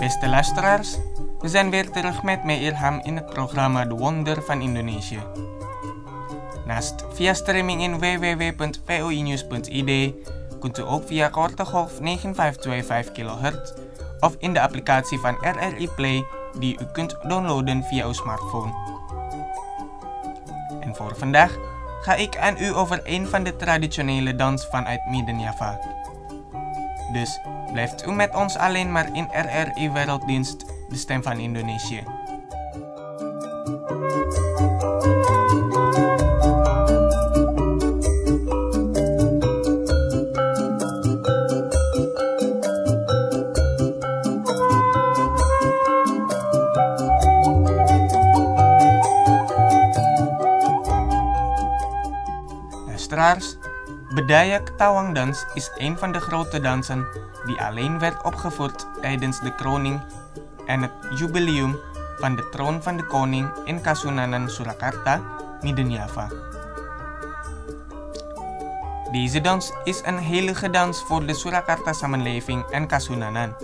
Beste luisteraars, we zijn weer terug met Ilham in het programma De Wonder van Indonesië. Naast via streaming in www.voinews.id kunt u ook via korte golf 9525 kHz of in de applicatie van RRI Play die u kunt downloaden via uw smartphone. En voor vandaag ga ik aan u over een van de traditionele dans vanuit Midden-Java. Dus blijft u met ons alleen maar in RRI Werelddienst, de stem van Indonesië. Luisteraars, Bedaya Ketawangdans is een van de grote dansen die alleen werd opgevoerd tijdens de kroning en het jubileum van de troon van de koning in Kasunanan, Surakarta, Midden-Java. Deze dans is een heilige dans voor de Surakarta-samenleving en Kasunanan.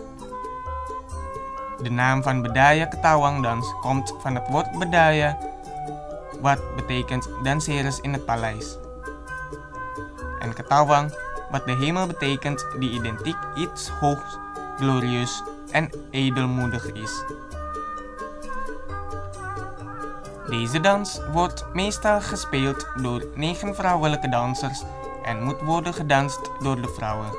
De naam van Bedaya Ketawangdans komt van het woord Bedaya, wat betekent danseres in het paleis. En Ketawang, wat de hemel betekent, die identiek iets hoogs, glorieus en edelmoedig is. Deze dans wordt meestal gespeeld door 9 vrouwelijke dansers en moet worden gedanst door de vrouwen.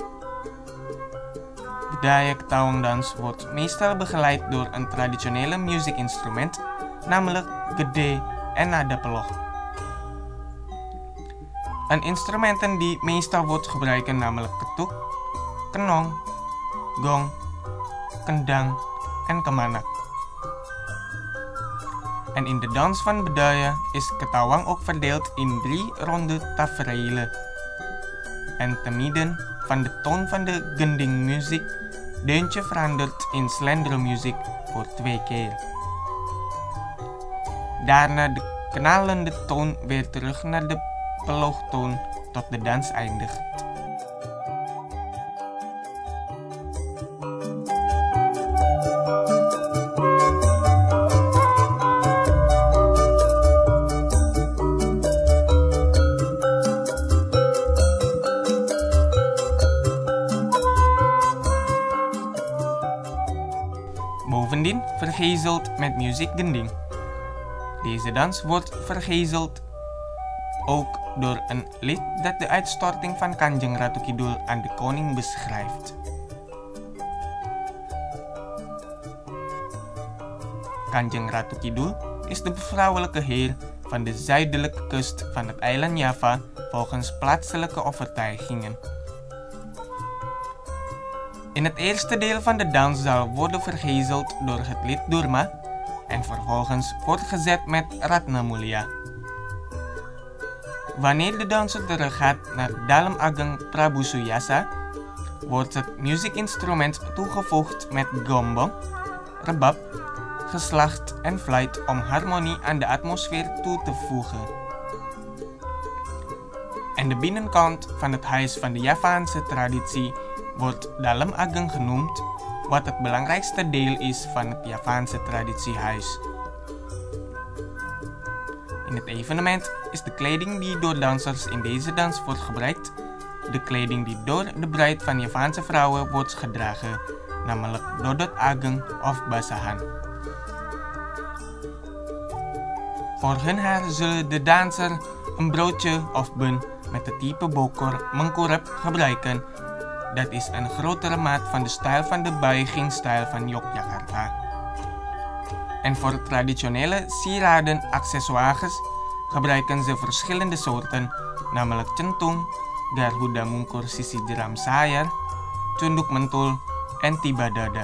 Bedaya Ketawangdans wordt meestal begeleid door een traditionele muziekinstrument, namelijk gede en nadapelog. Een instrumenten die meestal wordt gebruikt namelijk ketuk, kenong, gong, kendang en kemanak. En in de dans van Bedaya is Ketawang ook verdeeld in 3 ronde taferelen. En te midden van de toon van de gendingmuziek, deuntje verandert in slendermuziek voor 2 keer. Daarna de knallende toon weer terug naar de peloogtoon tot de dans eindigt. Bovendien vergezeld met muziekgending. Deze dans wordt vergezeld ook door een lied dat de uitstorting van Kanjeng Ratu Kidul aan de koning beschrijft. Kanjeng Ratu Kidul is de vrouwelijke heer van de zuidelijke kust van het eiland Java volgens plaatselijke overtuigingen. In het eerste deel van de dans zal worden vergezeld door het lied Durma en vervolgens voortgezet met Ratna Mulia. Wanneer de danser teruggaat naar Dalam Ageng Prabu Suyasa, wordt het muziekinstrument toegevoegd met gombong, rebab, geslacht en fluit om harmonie aan de atmosfeer toe te voegen. En de binnenkant van het huis van de Javaanse traditie wordt Dalam Ageng genoemd, wat het belangrijkste deel is van het Javaanse traditiehuis. In het evenement is de kleding die door dansers in deze dans wordt gebruikt, de kleding die door de bruid van Javaanse vrouwen wordt gedragen, namelijk dodot ageng of basahan. Voor hun haar zullen de danser een broodje of bun met het type bokor mengkurep gebruiken. Dat is een grotere maat van de stijl van de buigingstijl van Yogyakarta. En voor traditionele sieraden accessoires gebruiken ze verschillende soorten, namelijk centung, garhuda mungkur sisi jeram sayar, cunduk mentul, en tibadada.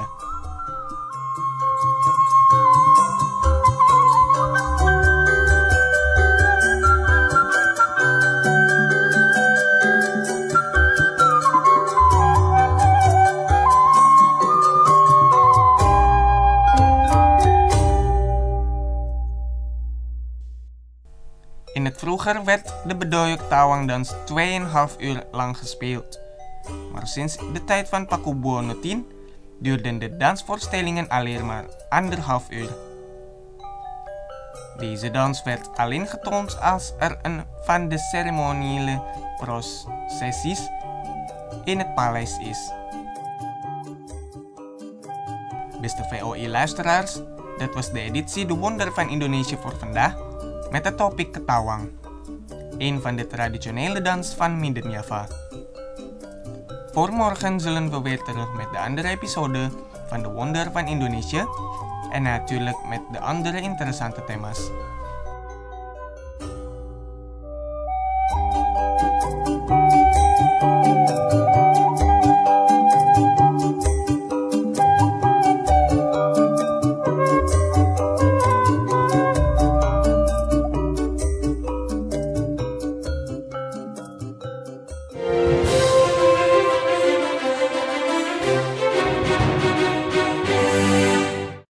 In het vroeger werd de Bedaya Ketawangdans 2,5 uur lang gespeeld. Maar sinds de tijd van Pakubuwono X duurden de dansvoorstellingen alleen maar 1,5 uur. Deze dans werd alleen getoond als er een van de ceremoniële processies in het paleis is. Beste VOI-luisteraars, dat was de editie De Wonder van Indonesië voor vandaag met het topik Ketawang, een van de traditionele dans van Midden-Java. Voor morgen zullen we weer terug met de andere episode van De Wonder van Indonesië en natuurlijk met de andere interessante thema's.